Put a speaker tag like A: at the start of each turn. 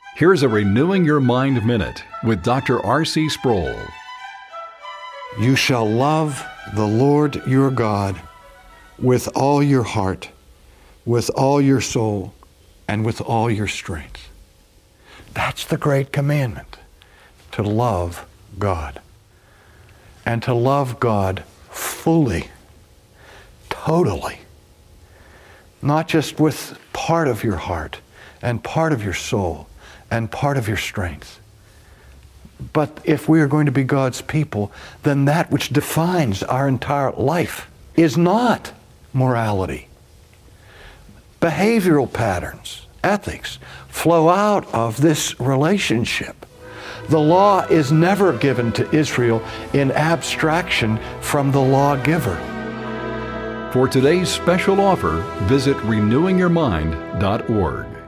A: Here's a Renewing Your Mind Minute with Dr. R.C. Sproul.
B: You shall love the Lord your God with all your heart, with all your soul, and with all your strength. That's the great commandment, to love God. And to love God fully, totally. Not just with part of your heart and part of your soul and part of your strength. But if we are going to be God's people, then that which defines our entire life is not morality. Behavioral patterns, ethics, flow out of this relationship. The law is never given to Israel in abstraction from the lawgiver.
A: For today's special offer, visit renewingyourmind.org.